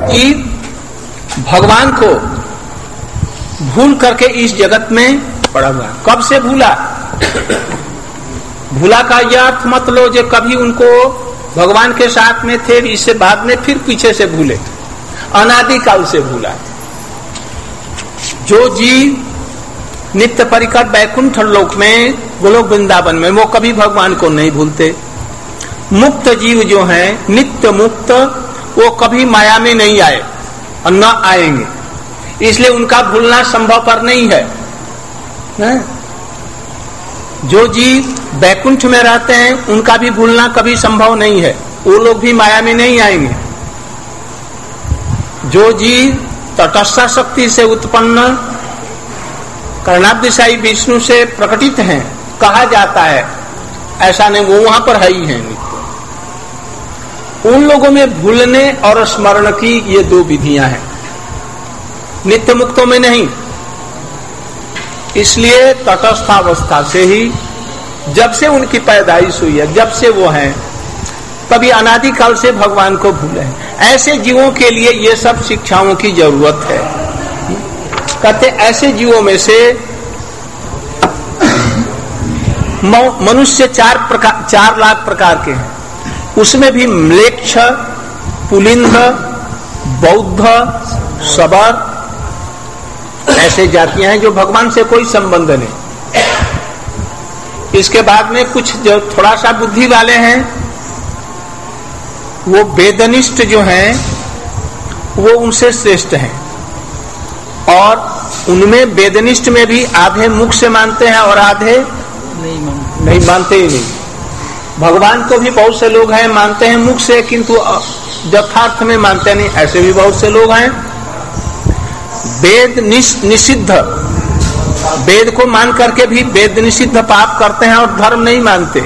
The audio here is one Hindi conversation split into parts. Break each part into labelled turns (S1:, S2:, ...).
S1: कि भगवान को भूल करके इस जगत में पड़ा हुआ। कब से भूला? भूला का यह अर्थ मत लो जो कभी उनको भगवान के साथ में थे, इससे बाद में फिर पीछे से भूले। अनादि काल से भूला। जो जीव नित्य परिकर वैकुंठ लोक में, गोलोक वृंदावन में, वो कभी भगवान को नहीं भूलते। मुक्त जीव जो हैं, नित्य मुक्त, वो कभी माया में नहीं आए और न आएंगे, इसलिए उनका भूलना संभव पर नहीं है। जो जीव वैकुंठ में रहते हैं उनका भी भूलना कभी संभव नहीं है, वो लोग भी माया में नहीं आएंगे। जो जीव तटस्थ शक्ति से उत्पन्न कर्णाब्दिशाई विष्णु से प्रकटित हैं, कहा जाता है, ऐसा नहीं, वो वहां पर है ही है। उन लोगों में भूलने और स्मरण की ये दो विधियां हैं, नित्य मुक्तों में नहीं। इसलिए तटस्थावस्था से ही, जब से उनकी पैदाइश हुई है, जब से वो हैं, कभी अनादिकाल से भगवान को भूले हैं। ऐसे जीवों के लिए ये सब शिक्षाओं की जरूरत है। कहते ऐसे जीवों में से मनुष्य 4 लाख प्रकार के हैं। उसमें भी म्लेच्छ, पुलिंद, बौद्ध, शबर, ऐसे जातियां हैं जो भगवान से कोई संबंध नहीं। इसके बाद में कुछ जो थोड़ा सा बुद्धि वाले हैं, वो वेदनिष्ठ जो हैं, वो उनसे श्रेष्ठ हैं। और उनमें वेदनिष्ठ में भी आधे मुख से मानते हैं और आधे नहीं मानते ही नहीं। भगवान को भी बहुत से लोग हैं मानते हैं मुख से, किंतु यथार्थ में मानते नहीं, ऐसे भी बहुत से लोग हैं। वेद निषिद्ध, वेद को मान करके भी वेद निषिद्ध पाप करते हैं और धर्म नहीं मानते।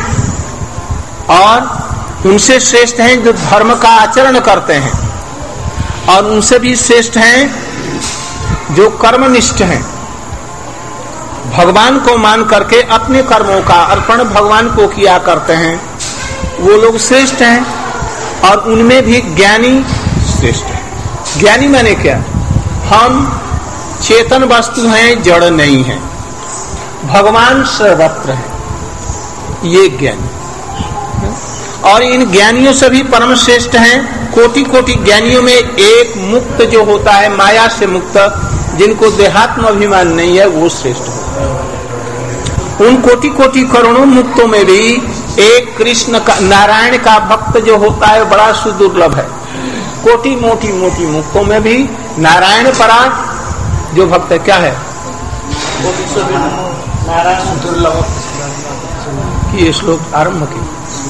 S1: और उनसे श्रेष्ठ हैं जो धर्म का आचरण करते हैं, और उनसे भी श्रेष्ठ हैं जो कर्मनिष्ठ हैं। भगवान को मान करके अपने कर्मों का अर्पण भगवान को किया करते हैं, वो लोग श्रेष्ठ हैं। और उनमें भी ज्ञानी श्रेष्ठ है। ज्ञानी माने क्या? हम चेतन वस्तु हैं, जड़ नहीं है, भगवान सर्वत्र है, ये ज्ञानी। और इन ज्ञानियों से भी परम श्रेष्ठ हैं। कोटि कोटि ज्ञानियों में एक मुक्त जो होता है, माया से मुक्त, जिनको देहात्म अभिमान नहीं है, वो श्रेष्ठ है। उन कोटि कोटि करोड़ों मुक्तों में भी एक कृष्ण का, नारायण का भक्त जो होता है, बड़ा सुदुर्लभ है। कोटि मोटी मोटी मुक्तों में भी नारायण परा जो भक्त है, क्या है? नारायण दुर्लभ की श्लोक आरंभ की।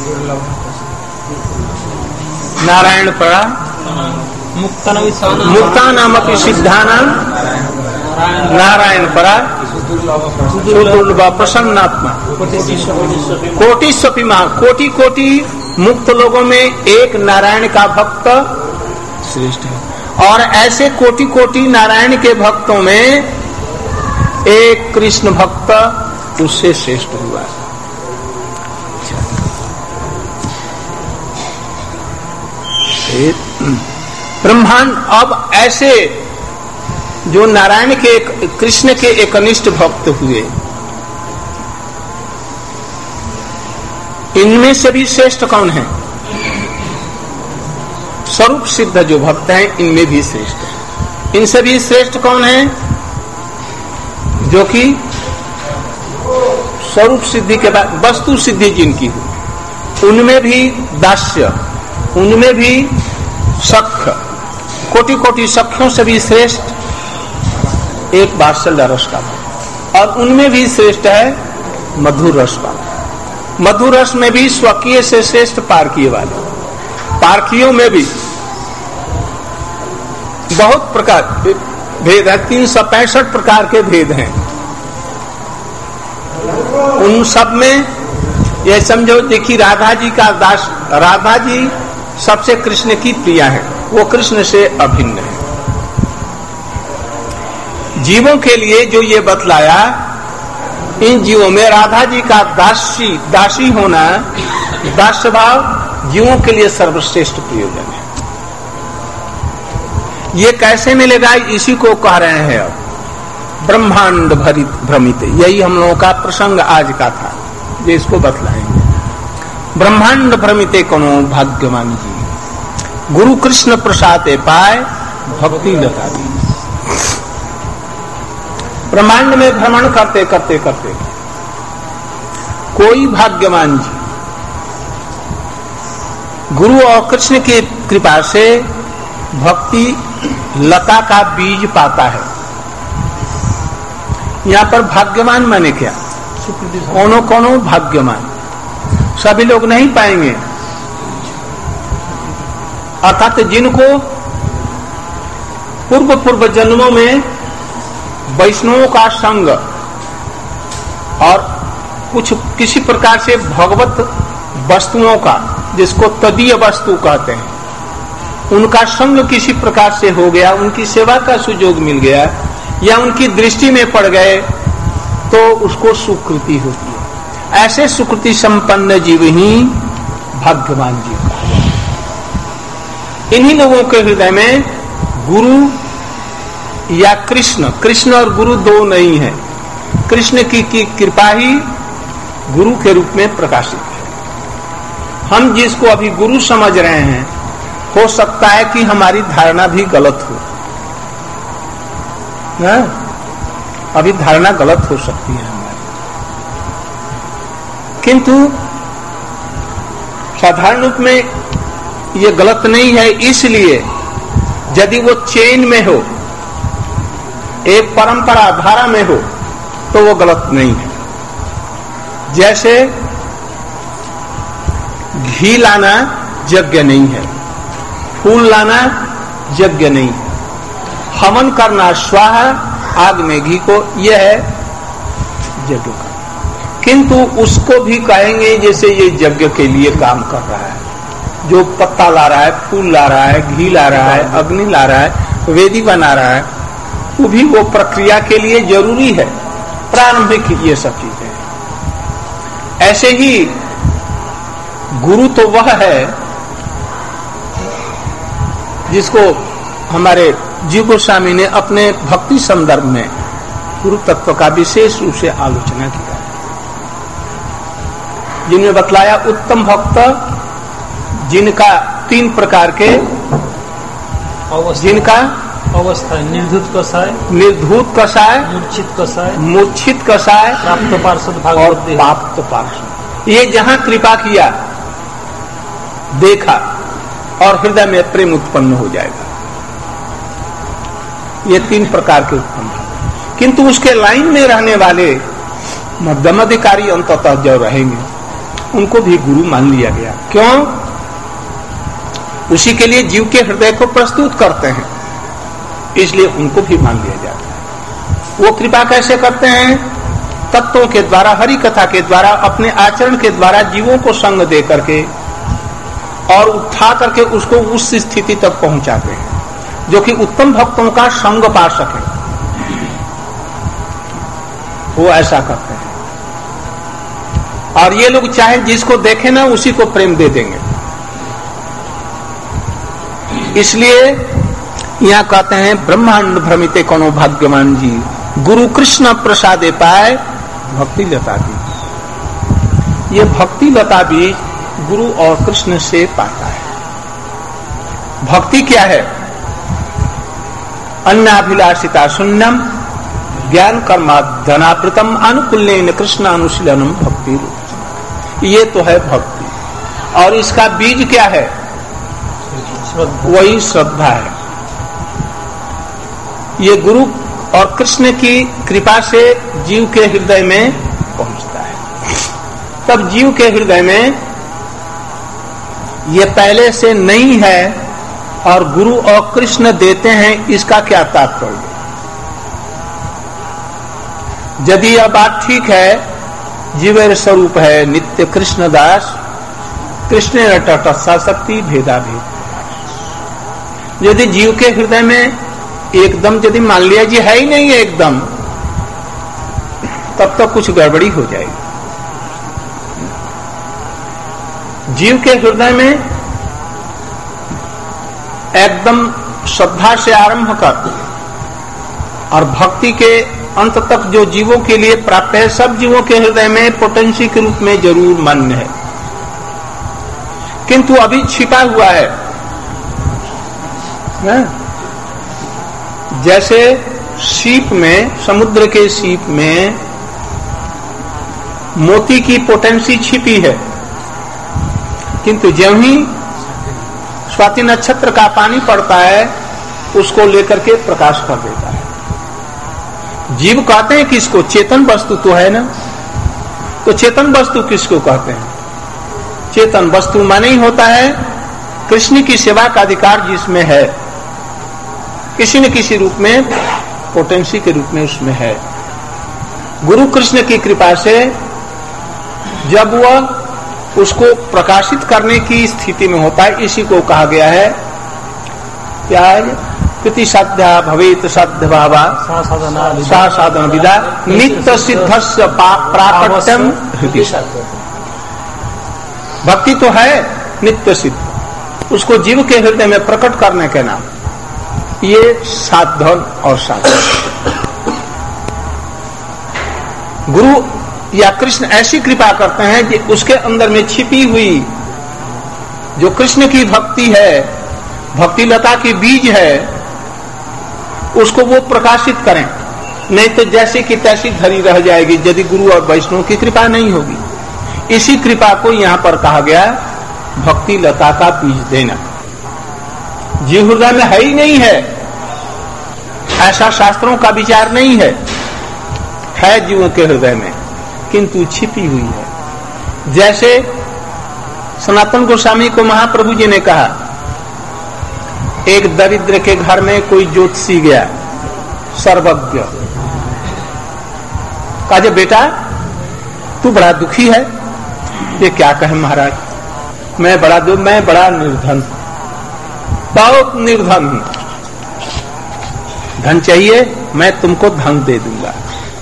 S1: नारायण परा मुक्ता नाम अपनी सिद्धानाम नारायण परा सुदुर्लभ प्रसन्नात्मा कोटि स्वपिमा। कोटि कोटि मुक्त लोगों में एक नारायण का भक्त श्रेष्ठ है। और ऐसे कोटि कोटि नारायण के भक्तों में एक कृष्ण भक्त उससे श्रेष्ठ हुआ है। ब्रह्मांड अब ऐसे जो नारायण के, कृष्ण के एकनिष्ठ भक्त हुए, इनमें से भी श्रेष्ठ कौन है? स्वरूप सिद्ध जो भक्त हैं, इनमें भी श्रेष्ठ है। इनसे भी श्रेष्ठ कौन है? जो कि स्वरूप सिद्धि के बाद वस्तु सिद्धि जिनकी हुई, उनमें भी दास्य, उनमें भी सख्य, कोटि कोटि सख्यों से भी श्रेष्ठ एक वात्सल्य रस का। और उनमें भी श्रेष्ठ है मधुर रस का। मधुर रस में भी स्वकीय से श्रेष्ठ पारकीय वाले। पारकियों में भी बहुत प्रकार भेद है, 365 प्रकार के भेद हैं। उन सब में यह समझो, देखिए राधा जी का दास, राधा जी सबसे कृष्ण की प्रिया है, वो कृष्ण से अभिन्न है। जीवों के लिए जो ये बतलाया, इन जीवों में राधा जी का दासी होना, दास्य भाव जीवों के लिए सर्वश्रेष्ठ प्रयोजन है। ये कैसे मिलेगा, इसी को कह रहे हैं अब ब्रह्मांड भ्रमित। यही हम लोगों का प्रसंग आज का था, ये इसको बतलाएंगे। ब्रह्मांड भ्रमिते कोनो भाग्यवान जी, गुरु कृष्ण प्रसादे पाए भक्ति लता दी। ब्रह्मांड में भ्रमण करते करते करते कोई भाग्यवान जी गुरु और कृष्ण की कृपा से भक्ति लता का बीज पाता है। यहाँ पर भाग्यवान माने क्या, कौनो कौनो भाग्यवान, सभी लोग नहीं पाएंगे। अर्थात जिनको पूर्व पूर्व जन्मों में वैष्णवों का संग और कुछ किसी प्रकार से भगवत वस्तुओं का, जिसको तदीय वस्तु कहते हैं, उनका संग किसी प्रकार से हो गया, उनकी सेवा का सुयोग मिल गया या उनकी दृष्टि में पड़ गए, तो उसको सुकृति होती है। ऐसे सुकृति संपन्न जीव ही भाग्यवान जीव कहा जाता है। इन्हीं लोगों के हृदय में गुरु या कृष्ण, कृष्ण और गुरु दो नहीं है, कृष्ण की कृपा ही गुरु के रूप में प्रकाशित है। हम जिसको अभी गुरु समझ रहे हैं, हो सकता है कि हमारी धारणा भी गलत हो, ना? अभी धारणा गलत हो सकती है हमारी, किंतु साधारण रूप में ये गलत नहीं है। इसलिए यदि वो चेन में हो, एक परंपरा धारा में हो, तो वो गलत नहीं है। जैसे घी लाना यज्ञ नहीं है, फूल लाना यज्ञ नहीं है, हवन करना स्वाहा आग में घी को, यह है यज्ञ का। किंतु उसको भी कहेंगे जैसे ये यज्ञ के लिए काम कर रहा है, जो पत्ता ला रहा है, फूल ला रहा है, घी ला रहा है, अग्नि ला रहा है, वेदी बना रहा है, वो भी वो प्रक्रिया के लिए जरूरी है, प्रारंभिक ये सब चीजें। ऐसे ही गुरु तो वह है जिसको हमारे जीव गोस्वामी ने अपने भक्ति संदर्भ में गुरु तत्व का विशेष रूप से आलोचना किया, जिनमें बतलाया उत्तम भक्त जिनका तीन प्रकार के, जिनका
S2: अवस्था निर्धूत कषाय,
S1: निर्धूत कषाय,
S2: मूर्छित कषाय,
S1: मूर्छित कषाय,
S2: प्राप्त पार्षद
S1: और प्राप्त पार्षद। ये जहां कृपा किया, देखा और हृदय में प्रेम उत्पन्न हो जाएगा। ये तीन प्रकार के उत्पन्न है। किंतु उसके लाइन में रहने वाले मध्यम अधिकारी अंततः जो रहेंगे, उनको भी गुरु मान लिया गया। क्यों? उसी के लिए जीव के हृदय को प्रस्तुत करते हैं, इसलिए उनको भी मान लिया जाता है। वो कृपा कैसे करते हैं? तत्वों के द्वारा, हरि कथा के द्वारा, अपने आचरण के द्वारा जीवों को संग दे करके और उठा करके उसको उस स्थिति तक पहुंचाते हैं जो कि उत्तम भक्तों का संग पा सके। वो ऐसा करते हैं और ये लोग चाहे जिसको देखे ना उसी को प्रेम दे देंगे। इसलिए यहां कहते हैं ब्रह्मांड भ्रमिते कोनो भाग्यवान जी, गुरु कृष्ण प्रसादे पाए भक्ति लता बीज। ये भक्ति लता बीज गुरु और कृष्ण से पाता है। भक्ति क्या है? अन्नाभिलाषिता शून्यम ज्ञान कर्मा धनावृतम अनुकूल्येन कृष्ण अनुशीलनम भक्ति रूप। ये तो है भक्ति, और इसका बीज क्या है? वही श्रद्धा है। ये गुरु और कृष्ण की कृपा से जीव के हृदय में पहुंचता है। तब जीव के हृदय में ये पहले से नहीं है और गुरु और कृष्ण देते हैं, इसका क्या तात्पर्य? यदि यह बात ठीक है, जीवेर स्वरूप है नित्य कृष्ण दास, कृष्ण तटस्था शक्ति भेदा भेद। यदि जीव के हृदय में एकदम यदि मान लिया जी है ही नहीं है एकदम, तब तो कुछ गड़बड़ी हो जाएगी। जीव के हृदय में एकदम श्रद्धा से आरंभ कर और भक्ति के अंत तक जो जीवों के लिए प्राप्त है, सब जीवों के हृदय में पोटेंसी के रूप में जरूर मान्य है, किंतु अभी छिपा हुआ है। जैसे सीप में, समुद्र के सीप में मोती की पोटेंसी छिपी है, किंतु जब ही स्वाति नक्षत्र का पानी पड़ता है उसको लेकर के प्रकाश कर देता है। जीव कहते हैं किसको? चेतन वस्तु तो है ना, तो चेतन वस्तु किसको कहते हैं? चेतन वस्तु माने ही होता है कृष्ण की सेवा का अधिकार जिसमें है, किसी न किसी रूप में, पोटेंसी के रूप में उसमें है। गुरु कृष्ण की कृपा से जब वह उसको प्रकाशित करने की स्थिति में होता है, इसी को कहा गया है क्या है? कृति साध्या भवेत साध्य भावा सा साधन विदा नित्य सिद्धस्य प्राकट्यम हृदय। भक्ति तो है नित्य सिद्ध, उसको जीव के हृदय में प्रकट करने के नाम ये साधन और साधन। गुरु या कृष्ण ऐसी कृपा करते हैं कि उसके अंदर में छिपी हुई जो कृष्ण की भक्ति है, भक्ति लता की बीज है, उसको वो प्रकाशित करें, नहीं तो जैसे कि तैसी धरी रह जाएगी यदि गुरु और वैष्णव की कृपा नहीं होगी। इसी कृपा को यहां पर कहा गया भक्ति लता का बीज देना। जीव हृदय में है ही नहीं है, ऐसा शास्त्रों का विचार नहीं है, है जीवों के हृदय में किंतु छिपी हुई है। जैसे सनातन गोस्वामी को महाप्रभु जी ने कहा, एक दरिद्र के घर में कोई ज्योतिषी गया, सर्वज्ञ, कहा बेटा तू बड़ा दुखी है। ये क्या कहे महाराज, मैं बड़ा निर्धन, बहुत निर्धन हूं, धन चाहिए, मैं तुमको धन दे दूंगा।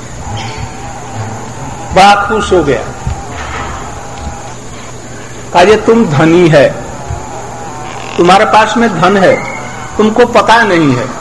S1: बड़ा खुश हो गया, कहा ये तुम धनी है, तुम्हारे पास में धन है, तुमको पता नहीं है।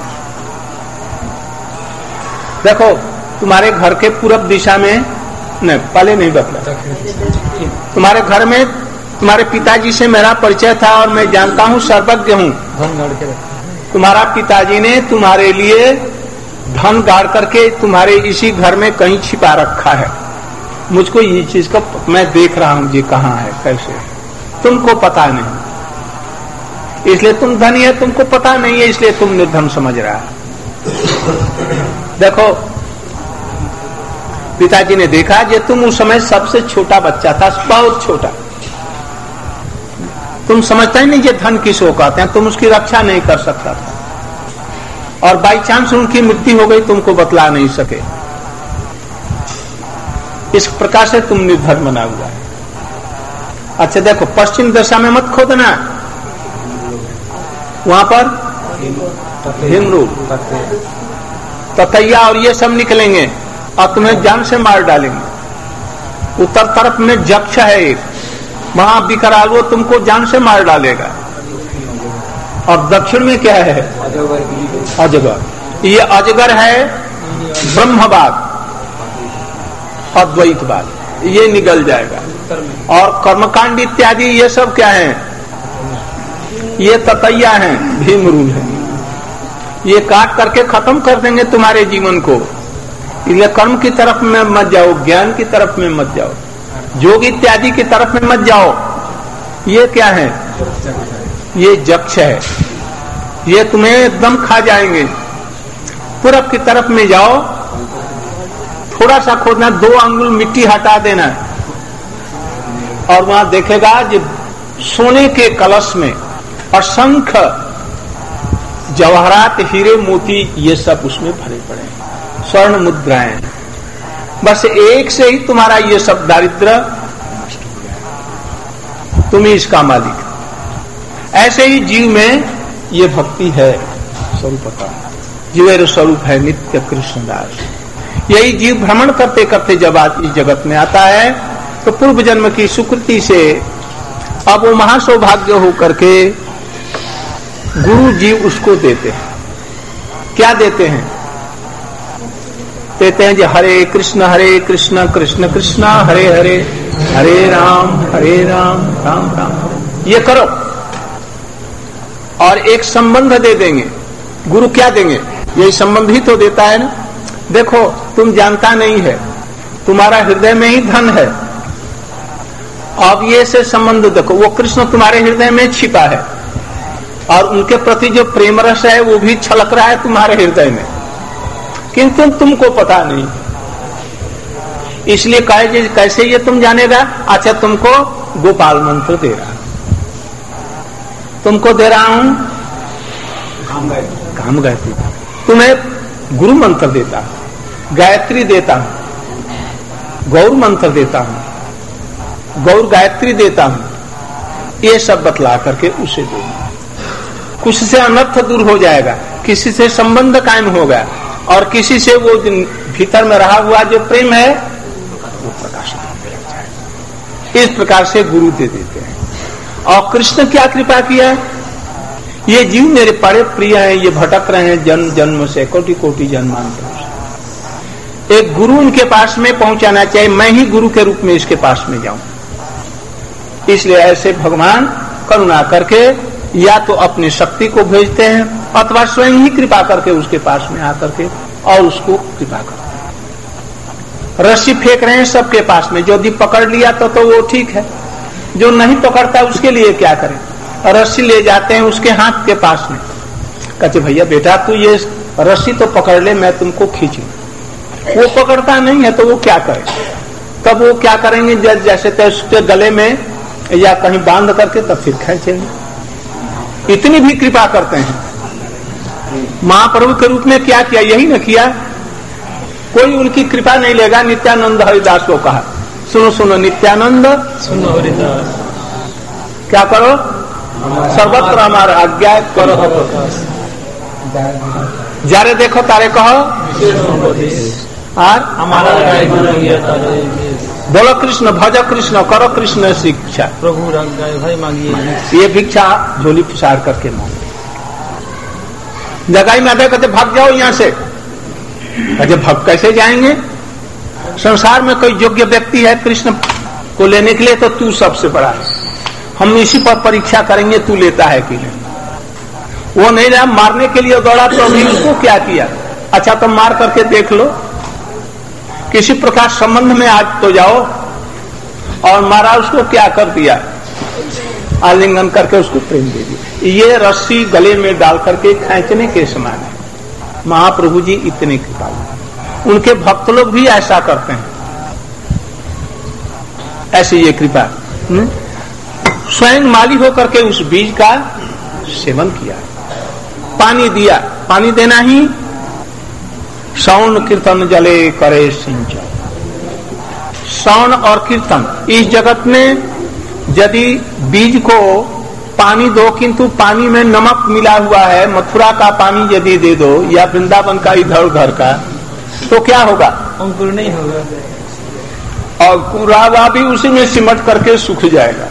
S1: देखो तुम्हारे घर के पूरब दिशा में, नहीं पहले नहीं बतला, तुम्हारे घर में तुम्हारे पिताजी से मेरा परिचय था और मैं जानता हूं, सर्वज्ञ हूं। तुम्हारा पिताजी ने तुम्हारे लिए धन गाड़ करके तुम्हारे इसी घर में कहीं छिपा रखा है। मुझको ये चीज का मैं देख रहा हूं, ये कहाँ है, कैसे, तुमको पता नहीं, इसलिए तुम धनी है, तुमको पता नहीं है, इसलिए तुम निर्धन समझ रहा है। देखो पिताजी ने देखा कि तुम उस समय सबसे छोटा बच्चा था, बहुत छोटा, तुम समझता ही नहीं कि धन किसको कहते हैं, तुम उसकी रक्षा नहीं कर सकता था, और बाई चांस उनकी मृत्यु हो गई, तुमको बतला नहीं सके, इस प्रकार से तुम निर्धन बना हुआ है। अच्छा देखो पश्चिम दिशा में मत खोदना, वहां पर हिमरू ततैया और ये सब निकलेंगे और तुम्हें जान से मार डालेंगे। उत्तर तरफ में जक्ष है एक, वहां विकराल, वो तुमको जान से मार डालेगा। और दक्षिण में क्या है? अजगर। ये अजगर है ब्रह्मवाद, अद्वैतवाद, ये निकल जाएगा। और कर्मकांड इत्यादि ये सब क्या है? ये ततैया हैं, भीमरूल है, ये काट करके खत्म कर देंगे तुम्हारे जीवन को। इसलिए कर्म की तरफ में मत जाओ, ज्ञान की तरफ में मत जाओ, योग इत्यादि की तरफ में मत जाओ। ये क्या है? ये जक्ष है, ये तुम्हें एकदम खा जाएंगे। पूरब की तरफ में जाओ, थोड़ा सा खोदना, 2 अंगुल मिट्टी हटा देना, और वहां देखेगा जो सोने के कलश में असंख्य जवाहरात, हीरे मोती, ये सब उसमें भरे पड़े हैं, स्वर्ण मुद्राएं। बस एक से ही तुम्हारा ये सब दारिद्र्य, तुम ही इसका मालिक। ऐसे ही जीव में ये भक्ति है, स्वरूपता जीवेर स्वरूप है नित्य कृष्णदास। यही जीव भ्रमण करते करते जब इस जगत में आता है तो पूर्व जन्म की सुकृति से अब वो महासौभाग्य होकर के गुरु जी उसको देते हैं। क्या देते हैं? कहते हैं जी हरे कृष्ण कृष्ण कृष्ण हरे हरे, हरे राम राम राम हरे। ये करो। और एक संबंध दे देंगे। गुरु क्या देंगे? यही संबंध ही तो देता है ना। देखो तुम जानता नहीं है, तुम्हारा हृदय में ही धन है। अब ये से संबंध देखो, वो कृष्ण तुम्हारे हृदय में छिपा है और उनके प्रति जो प्रेम रस है वो भी छलक रहा है तुम्हारे हृदय में, किंतु तुमको पता नहीं। इसलिए कहे कैसे ये तुम जानेगा? अच्छा तुमको गोपाल मंत्र दे रहा, तुमको दे रहा हूं काम गायत्री, तुम्हें गुरु मंत्र देता हूं, गायत्री देता हूं, गौर मंत्र देता हूं, गौर गायत्री देता हूं, ये सब बतला करके उसे दो। कुछ से अनर्थ दूर हो जाएगा, किसी से संबंध कायम होगा और किसी से वो भीतर में रहा हुआ जो प्रेम है वो प्रकाशित होने लग जाएगा। इस प्रकार से गुरु दे देते हैं। और कृष्ण क्या कृपा किया? ये जीव मेरे बड़े प्रिय हैं, ये भटक रहे हैं जन्म जन्म से, कोटि कोटि जन्मांतर से। एक गुरु उनके पास में पहुंचाना चाहिए, मैं ही गुरु के रूप में इसके पास में जाऊं। इसलिए ऐसे भगवान करुणा करके या तो अपनी शक्ति को भेजते हैं अथवा स्वयं ही कृपा करके उसके पास में आकर के और उसको कृपा करते हैं। रस्सी फेंक रहे हैं सबके पास में, जो यदि पकड़ लिया तो वो ठीक है, जो नहीं पकड़ता उसके लिए क्या करें? रस्सी ले जाते हैं उसके हाथ के पास में, कहते भैया बेटा तू ये रस्सी तो पकड़ ले, मैं तुमको खींचू। वो पकड़ता नहीं है तो वो क्या करे? तब वो क्या करेंगे? जैसे उसके गले में या कहीं बांध करके तब फिर खींचेंगे। इतनी भी कृपा करते हैं। महाप्रभु के रूप में क्या किया? यही न किया। कोई उनकी कृपा नहीं लेगा। नित्यानंद हरिदास को कहा, सुनो सुनो नित्यानंद,
S2: सुनो हरिदास,
S1: क्या करो? सर्वत्र हमारा आज्ञा करो, जारे देखो तारे कहो, और
S2: हमारा
S1: बोलो कृष्ण, भज कृष्ण, करो कृष्ण शिक्षा,
S2: प्रभु भाई मांगिए।
S1: ये भिक्षा झोली फुसार करके मांगे। जगाई में कहते भाग जाओ यहाँ से। कहते भाग कैसे जाएंगे? संसार में कोई योग्य व्यक्ति है कृष्ण को लेने के लिए तो तू सबसे बड़ा है, हम इसी पर परीक्षा करेंगे तू लेता है कि नहीं। वो नहीं रहा, मारने के लिए दौड़ा तो अभी उसको क्या किया? अच्छा तो मार करके देख लो, किसी प्रकार संबंध में आज तो जाओ। और मारा उसको, क्या कर दिया? आलिंगन करके उसको प्रेम दे दिया। ये रस्सी गले में डाल करके खींचने के समान है। महाप्रभु जी इतने कृपालु, उनके भक्त लोग भी ऐसा करते हैं। ऐसे ये कृपा स्वयं माली होकर के उस बीज का सेवन किया, पानी दिया। पानी देना ही श्रवण कीर्तन जले करे सिंचाई। श्रवण और कीर्तन इस जगत में यदि बीज को पानी दो, किंतु पानी में नमक मिला हुआ है, मथुरा का पानी यदि दे दो या वृंदावन का इधर उधर का, तो क्या होगा?
S2: अंकुर नहीं होगा
S1: और कुरावा भी उसी में सिमट करके सूख जाएगा।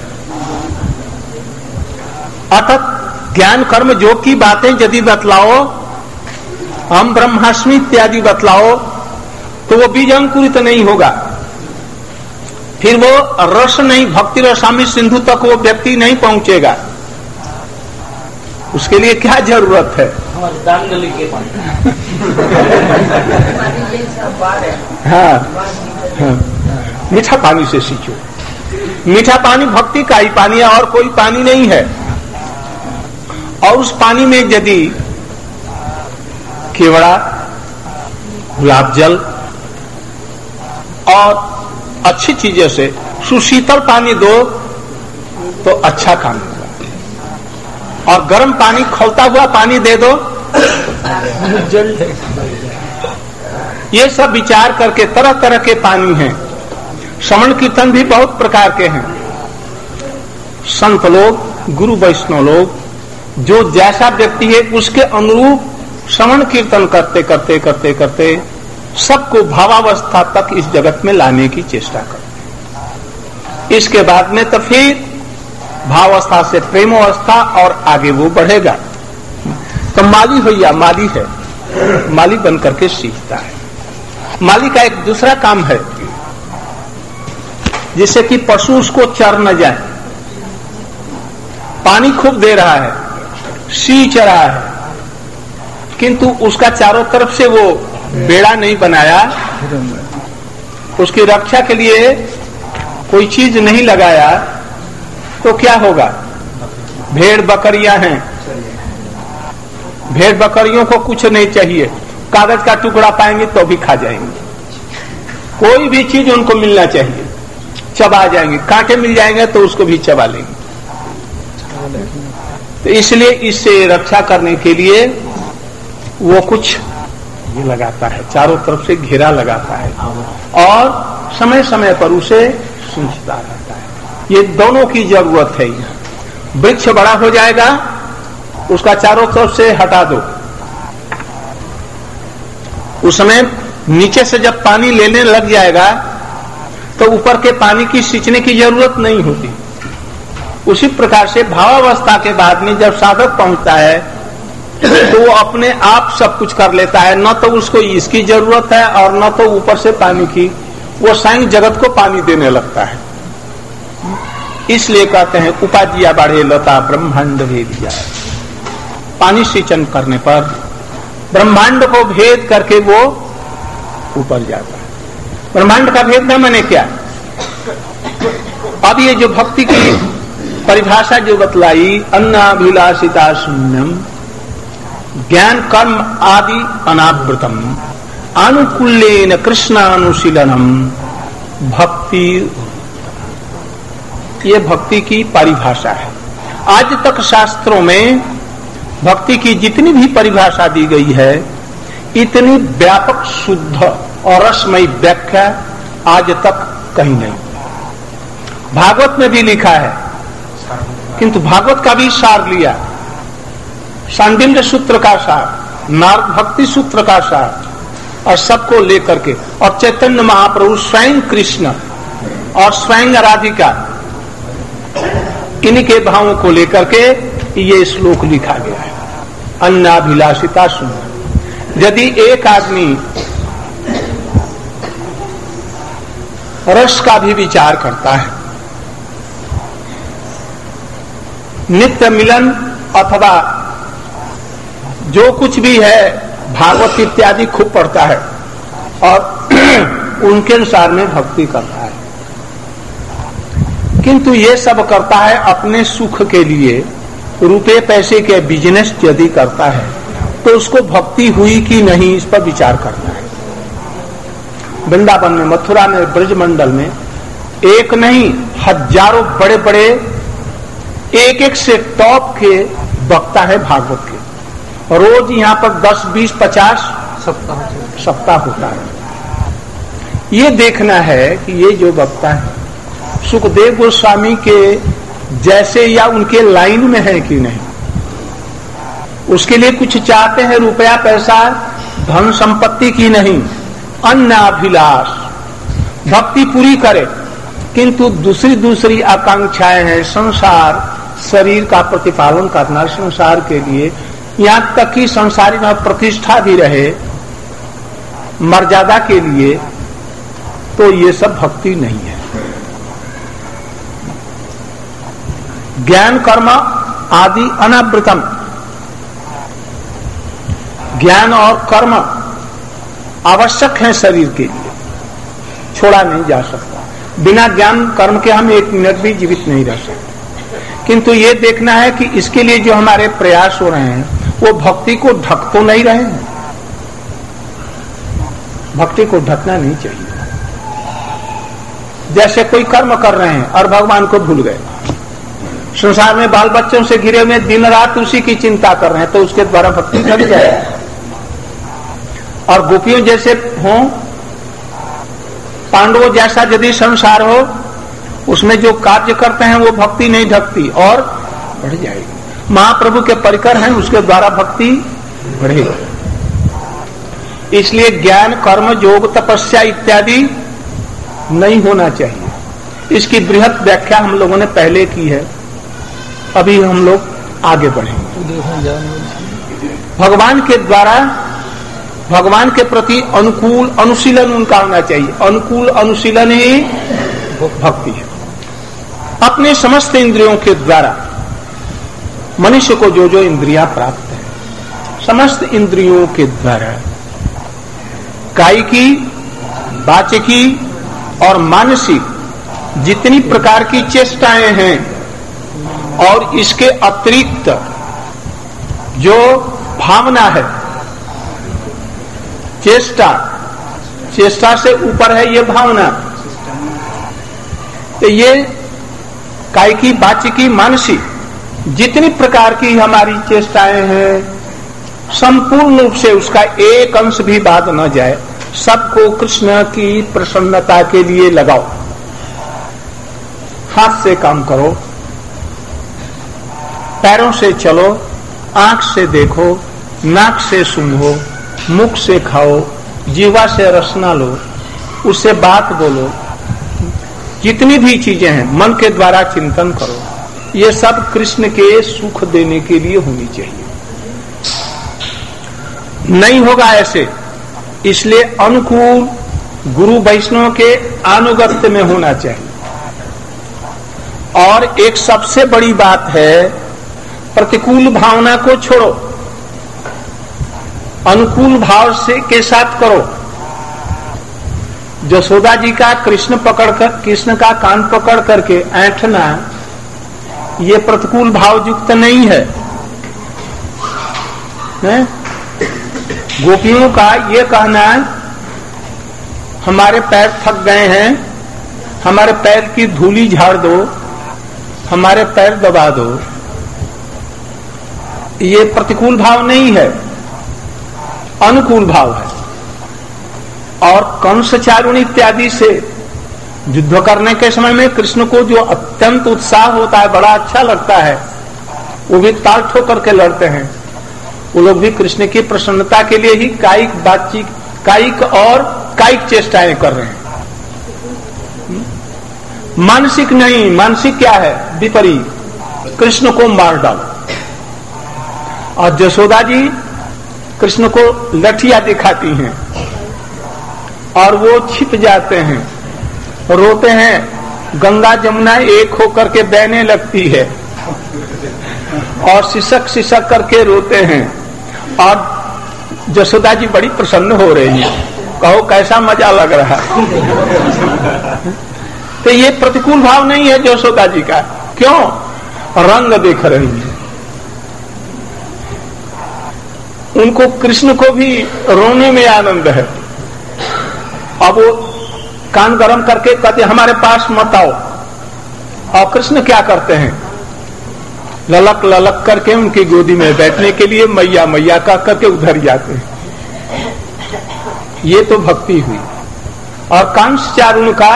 S1: अर्थात ज्ञान कर्म योग की बातें यदि बतलाओ, हम ब्रह्मास्मि इत्यादि बतलाओ, तो वो बीज अंकुरित नहीं होगा। फिर वो रस नहीं, भक्ति रसामि सिंधु तक वो व्यक्ति नहीं पहुंचेगा। उसके लिए क्या जरूरत है? हाँ, हाँ, मीठा पानी से सींचो। मीठा पानी भक्ति का ही पानी है और कोई पानी नहीं है। और उस पानी में यदि केवड़ा, गुलाब जल और अच्छी चीजों से सुशीतल पानी दो तो अच्छा काम होगा। और गर्म पानी, खौलता हुआ पानी दे दो
S2: जल।
S1: ये सब विचार करके तरह तरह के पानी हैं। श्रवण कीर्तन भी बहुत प्रकार के हैं। संत लोग, गुरु वैष्णव लोग, जो जैसा व्यक्ति है उसके अनुरूप श्रवण कीर्तन करते करते करते करते सबको भावावस्था तक इस जगत में लाने की चेष्टा करते। इसके बाद में तो फिर भावावस्था से प्रेमावस्था और आगे वो बढ़ेगा। तो माली हो या माली है, माली बन करके सीखता है। माली का एक दूसरा काम है, जिससे कि पशु उसको चर न जाए। पानी खूब दे रहा है, सींच रहा है, किंतु उसका चारों तरफ से वो बेड़ा नहीं बनाया, उसकी रक्षा के लिए कोई चीज नहीं लगाया, तो क्या होगा? भेड़ बकरियां हैं, भेड़ बकरियों को कुछ नहीं चाहिए, कागज का टुकड़ा पाएंगे तो भी खा जाएंगे, कोई भी चीज उनको मिलना चाहिए, चबा जाएंगे, कांटे मिल जाएंगे तो उसको भी चबा लेंगे। तो इसलिए इससे रक्षा करने के लिए वो कुछ ये लगाता है, चारों तरफ से घेरा लगाता है और समय समय पर उसे सूंघता रहता है। ये दोनों की जरूरत है। वृक्ष बड़ा हो जाएगा, उसका चारों तरफ से हटा दो, उस समय नीचे से जब पानी लेने लग जाएगा तो ऊपर के पानी की सींचने की जरूरत नहीं होती। उसी प्रकार से भावावस्था के बाद में जब साधक पहुंचता है तो वो अपने आप सब कुछ कर लेता है, न तो उसको इसकी जरूरत है और न तो ऊपर से पानी की, वो स्वयं जगत को पानी देने लगता है। इसलिए कहते हैं उपाजिया बाढ़े लता ब्रह्मांड भेदिया। पानी सिंचन करने पर ब्रह्मांड को भेद करके वो ऊपर जाता है। ब्रह्मांड का भेद न माने क्या? अब ये जो भक्ति की परिभाषा जो बतलाई, अन्नाभिलाषिता शून्यम ज्ञान कर्म आदि अनावृतम अनुकूल्येन कृष्णानुशीलनम भक्ति, ये भक्ति की परिभाषा है। आज तक शास्त्रों में भक्ति की जितनी भी परिभाषा दी गई है, इतनी व्यापक शुद्ध और रसमयी व्याख्या आज तक कहीं नहीं। भागवत में भी लिखा है, किंतु भागवत का भी सार लिया, शांडिल्य सूत्र का सार, नारद भक्ति सूत्र का सार, और सबको लेकर के, और चैतन्य महाप्रभु स्वयं कृष्ण और स्वयं राधिका, इन्हीं के भावों को लेकर के ये श्लोक लिखा गया है। अन्नाभिलाषिता शून्य। यदि एक आदमी रस का भी विचार करता है, नित्य मिलन अथवा जो कुछ भी है, भागवत इत्यादि खूब पढ़ता है और उनके अनुसार में भक्ति करता है, किंतु ये सब करता है अपने सुख के लिए, रुपए पैसे के बिजनेस यदि करता है तो उसको भक्ति हुई कि नहीं, इस पर विचार करना है। वृंदावन में, मथुरा में, ब्रजमंडल में एक नहीं हजारों बड़े बड़े एक एक से टॉप के वक्ता है भागवत के, रोज यहाँ पर 10, 20, 50 सप्ताह होता है। ये देखना है कि ये जो वक्ता है सुखदेव गोस्वामी के जैसे या उनके लाइन में है कि नहीं, उसके लिए कुछ चाहते हैं, रुपया पैसा धन संपत्ति की नहीं, अन्नाभिलाष, भक्ति पूरी करे, किंतु दूसरी दूसरी आकांक्षाएं हैं, संसार, शरीर का प्रतिपालन करना संसार के लिए, यहाँ तक कि संसारी में प्रतिष्ठा भी रहे मर्यादा के लिए, तो ये सब भक्ति नहीं है। ज्ञान कर्म आदि अनावृतम, ज्ञान और कर्म आवश्यक है शरीर के लिए, छोड़ा नहीं जा सकता। बिना ज्ञान कर्म के हम एक मिनट भी जीवित नहीं रह सकते, किंतु ये देखना है कि इसके लिए जो हमारे प्रयास हो रहे हैं वो भक्ति को ढक तो नहीं रहे हैं। भक्ति को ढकना नहीं चाहिए। जैसे कोई कर्म कर रहे हैं और भगवान को भूल गए, संसार में बाल बच्चों से घिरे हुए दिन रात उसी की चिंता कर रहे हैं, तो उसके द्वारा भक्ति ढक जाएगी। और गोपियों जैसे हो, पांडवों जैसा यदि संसार हो, उसमें जो कार्य करते हैं वो भक्ति नहीं ढकती और बढ़ जाएगी। महाप्रभु के परिकर हैं, उसके द्वारा भक्ति बढ़ेगी। इसलिए ज्ञान कर्म योग तपस्या इत्यादि नहीं होना चाहिए। इसकी बृहत व्याख्या हम लोगों ने पहले की है, अभी हम लोग आगे बढ़ेंगे। भगवान के द्वारा भगवान के प्रति अनुकूल अनुशीलन उनका होना चाहिए। अनुकूल अनुशीलन ही भक्ति है। अपने समस्त इंद्रियों के द्वारा मनुष्य को जो जो इंद्रियां प्राप्त है, समस्त इंद्रियों के द्वारा कायिकी, वाचिकी और मानसिक जितनी प्रकार की चेष्टाएं हैं और इसके अतिरिक्त जो भावना है, चेष्टा से ऊपर है ये भावना, तो ये कायिकी, वाचिकी, मानसिक जितनी प्रकार की हमारी चेष्टाएं हैं, संपूर्ण रूप से उसका एक अंश भी बाद न जाए, सबको कृष्ण की प्रसन्नता के लिए लगाओ। हाथ से काम करो, पैरों से चलो, आंख से देखो, नाक से सूंघो, मुख से खाओ, जीवा से रसना लो, उससे बात बोलो, जितनी भी चीजें हैं मन के द्वारा चिंतन करो, ये सब कृष्ण के सुख देने के लिए होनी चाहिए। नहीं होगा ऐसे, इसलिए अनुकूल गुरु वैष्णव के अनुगत्य में होना चाहिए। और एक सबसे बड़ी बात है, प्रतिकूल भावना को छोड़ो, अनुकूल भाव से के साथ करो। यशोदा जी का कृष्ण का कान पकड़ करके ऐंठना, ये प्रतिकूल भाव युक्त नहीं है, गोपियों का ये कहना, हमारे पैर थक गए हैं, हमारे पैर की धूली झाड़ दो, हमारे पैर दबा दो, ये प्रतिकूल भाव नहीं है, अनुकूल भाव है। और कंस चारुण इत्यादि से युद्ध करने के समय में कृष्ण को जो अत्यंत उत्साह होता है, बड़ा अच्छा लगता है, वो भी ताल ठोक करके लड़ते हैं। वो लोग भी कृष्ण की प्रसन्नता के लिए ही कायिक बातचीत, कायिक और कायिक चेष्टाएं कर रहे हैं, मानसिक नहीं। मानसिक क्या है? विपरीत, कृष्ण को मार डालो। और यशोदा जी कृष्ण को लठिया दिखाती हैं और वो छिप जाते हैं, रोते हैं, गंगा जमुना एक होकर के बहने लगती है और सिसक सिसक करके रोते हैं। और यशोदा जी बड़ी प्रसन्न हो रही है, कहो कैसा मजा लग रहा है। तो ये प्रतिकूल भाव नहीं है यशोदा जी का। क्यों? रंग देख रही है। उनको कृष्ण को भी रोने में आनंद है। अब वो कान गरम करके कहते हमारे पास मत आओ, और कृष्ण क्या करते हैं? ललक ललक करके उनकी गोदी में बैठने के लिए मैया मैया कह करके उधर जाते हैं। ये तो भक्ति हुई। और कंस चारुण का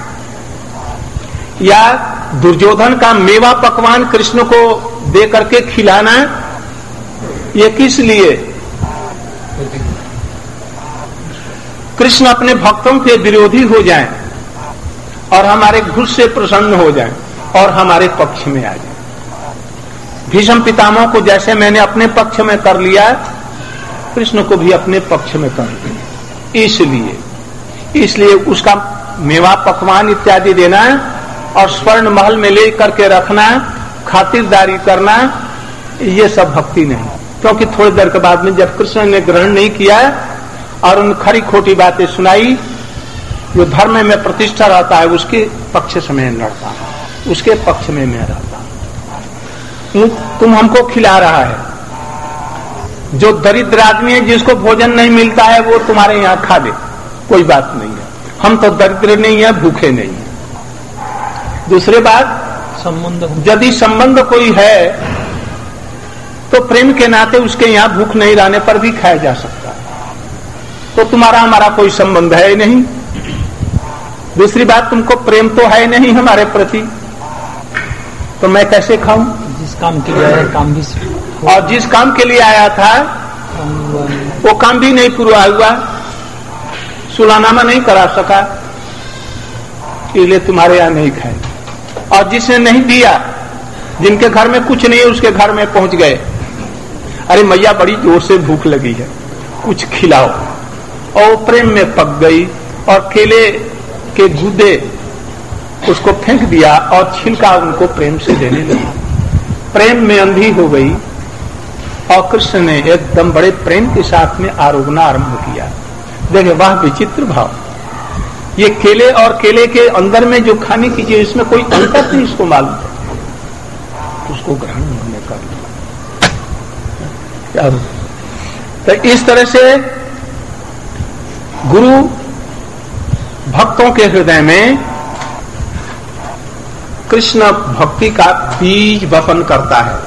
S1: या दुर्योधन का मेवा पकवान कृष्ण को दे करके खिलाना, ये किस लिए? कृष्ण अपने भक्तों के विरोधी हो जाएं और हमारे घुस से प्रसन्न हो जाएं और हमारे पक्ष में आ जाएं। भीष्म पितामह को जैसे मैंने अपने पक्ष में कर लिया, कृष्ण को भी अपने पक्ष में कर लिया। इसलिए उसका मेवा पकवान इत्यादि देना और स्वर्ण महल में ले करके रखना, खातिरदारी करना, ये सब भक्ति नहीं। क्योंकि थोड़ी देर के बाद में जब कृष्ण ने ग्रहण नहीं किया और उन खरी खोटी बातें सुनाई, जो धर्म में प्रतिष्ठा रहता है उसके पक्ष से मैं लड़ता हूं, उसके पक्ष में मैं रहता हूं। तुम हमको खिला रहा है, जो दरिद्र आदमी है जिसको भोजन नहीं मिलता है वो तुम्हारे यहाँ खा दे, कोई बात नहीं है। हम तो दरिद्र नहीं है, भूखे नहीं है। दूसरी बात,
S2: संबंध,
S1: यदि संबंध कोई है तो प्रेम के नाते उसके यहाँ भूख नहीं रहने पर भी खाया जा सकता है। तो तुम्हारा हमारा कोई संबंध है नहीं। दूसरी बात, तुमको प्रेम तो है नहीं हमारे प्रति, तो मैं कैसे खाऊं?
S2: जिस काम के लिए आया काम भी,
S1: और जिस काम के लिए आया था वो काम भी नहीं पूरा हुआ, सुलानामा नहीं करा सका, इसलिए तुम्हारे यहाँ नहीं खाए। और जिसने नहीं दिया, जिनके घर में कुछ नहीं है उसके घर में पहुंच गए, अरे मैया बड़ी जोर से भूख लगी है, कुछ खिलाओ। और प्रेम में पक गई और केले के गूदे उसको फेंक दिया और छिलका उनको प्रेम से देने लगा। प्रेम में अंधी हो गई और कृष्ण ने एकदम बड़े प्रेम के साथ में आरोगना आरंभ किया। देखे वाह विचित्र भाव, ये केले और केले के अंदर में जो खाने की चीज, इसमें कोई अंतर नहीं इसको मालूम है, उसको ग्रहण उन्होंने कर लिया। तो इस तरह से गुरु भक्तों के हृदय में कृष्ण भक्ति का बीज वपन करता है।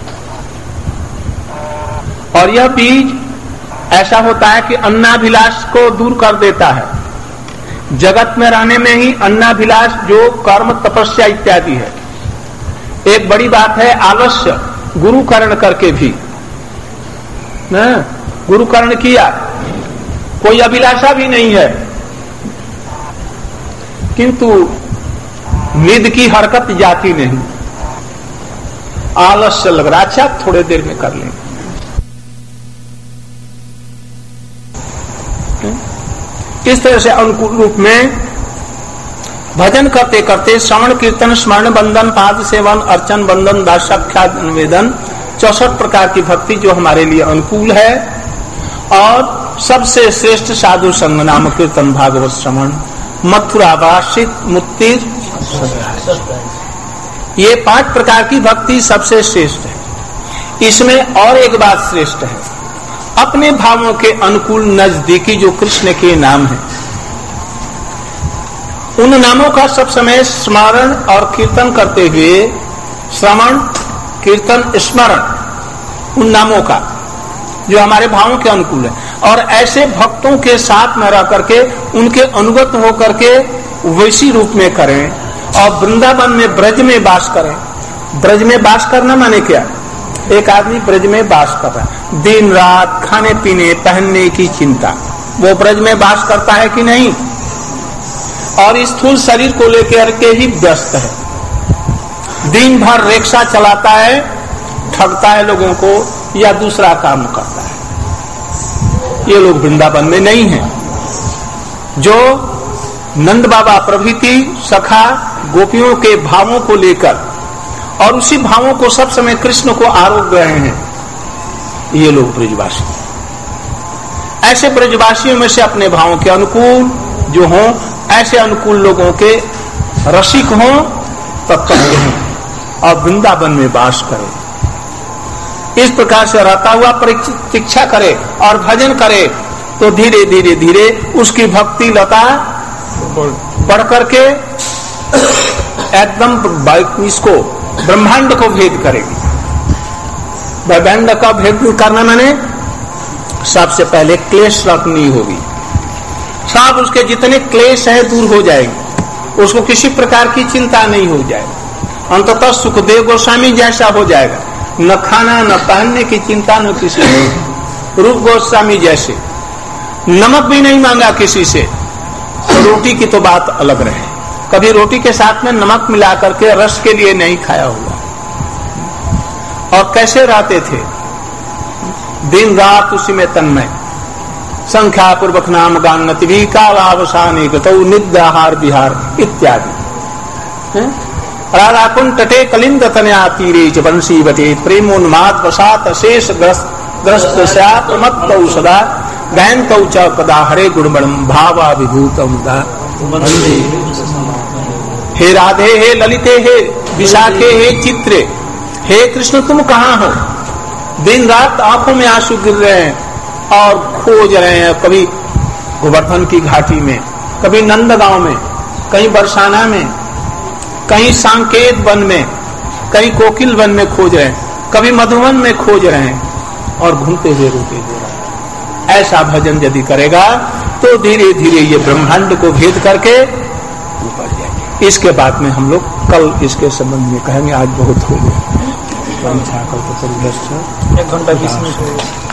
S1: और यह बीज ऐसा होता है कि अन्नाभिलाष को दूर कर देता है। जगत में रहने में ही अन्नाभिलाष जो कर्म तपस्या इत्यादि है, एक बड़ी बात है आलस्य, गुरुकरण करके भी गुरुकरण किया, कोई अभिलाषा भी नहीं है, किंतु निद की हरकत जाती नहीं, आलस्य लग रहा, अच्छा थोड़े देर में कर लेंगे। इस तरह से अनुकूल रूप में भजन करते करते श्रवण कीर्तन स्मरण बंधन पाद सेवन अर्चन बंधन दासाख्यात निवेदन 64 प्रकार की भक्ति जो हमारे लिए अनुकूल है। और सबसे श्रेष्ठ साधु संग नाम कीर्तन भागवत श्रवण मथुरा वासित मुक्ति, ये 5 प्रकार की भक्ति सबसे श्रेष्ठ है। इसमें और एक बात श्रेष्ठ है, अपने भावों के अनुकूल नजदीकी जो कृष्ण के नाम है, उन नामों का सब समय स्मरण और कीर्तन करते हुए, श्रवण कीर्तन स्मरण उन नामों का जो हमारे भावों के अनुकूल है, और ऐसे भक्तों के साथ में रह करके उनके अनुगत होकर के वैसी रूप में करें और वृंदावन में ब्रज में वास करें। ब्रज में वास करना माने क्या? एक आदमी ब्रज में वास कर रहा है, दिन रात खाने पीने पहनने की चिंता, वो ब्रज में वास करता है कि नहीं? और स्थूल शरीर को लेकर के ही व्यस्त है, दिन भर रिक्शा चलाता है, ठगता है लोगों को या दूसरा काम करता है। ये लोग वृंदावन में नहीं हैं। जो नंद बाबा प्रभृति सखा गोपियों के भावों को लेकर और उसी भावों को सब समय कृष्ण को आरोप रहे हैं, ये लोग ब्रजवासी। ऐसे ब्रजवासियों में से अपने भावों के अनुकूल जो हों, ऐसे अनुकूल लोगों के रसिक हों, तत्व हों और वृंदावन में वास करें। इस प्रकार से रहता हुआ प्रतीक्षा करे और भजन करे तो धीरे धीरे धीरे उसकी भक्ति लता बढ़ करके एकदम इसको ब्रह्मांड को भेद करेगी। ब्रह्मांड का भेद करना माने सबसे पहले क्लेश रखनी होगी, सब उसके जितने क्लेश है दूर हो जाएंगे, उसको किसी प्रकार की चिंता नहीं हो जाएगी, अंततः सुखदेव गोस्वामी जैसा हो जाएगा, न खाना न पहनने की चिंता न किसी से। रूप गोस्वामी जैसे नमक भी नहीं मांगा किसी से, तो रोटी की तो बात अलग रहे, कभी रोटी के साथ में नमक मिला करके रस के लिए नहीं खाया हुआ। और कैसे रहते थे, दिन रात उसी में तन्मय, संख्या पूर्वक नाम गान्नति भी कालावसाने गतौ निद्राहार विहार इत्यादि। राधा कुंड तटे कलिंद तनया तीरे च बंसी बटे प्रेमोन्माद वसात अशेष ग्रस्त प्रमत्तौ सदा गायन्तौ च कदा हरे गुणमणं भावा विभूतम् दा। हे राधे, हे ललिते, हे विशाखे, हे चित्रे, हे कृष्ण तुम कहाँ हो? दिन रात आंखों में आंसू गिर रहे हैं और खोज रहे हैं, कभी गोवर्धन की घाटी में, कभी नंदगांव में, कहीं बरसाना में, कहीं सांकेत वन में, कहीं कोकिल वन में खोज रहे हैं, कभी मधुवन में खोज रहे हैं और घूमते हुए रोते हुए। ऐसा भजन यदि करेगा तो धीरे धीरे ये ब्रह्मांड को भेद करके ऊपर जाएंगे। इसके बाद में हम लोग कल इसके संबंध में कहेंगे। आज बहुत हो गया, 1 घंटा 20 मिनट।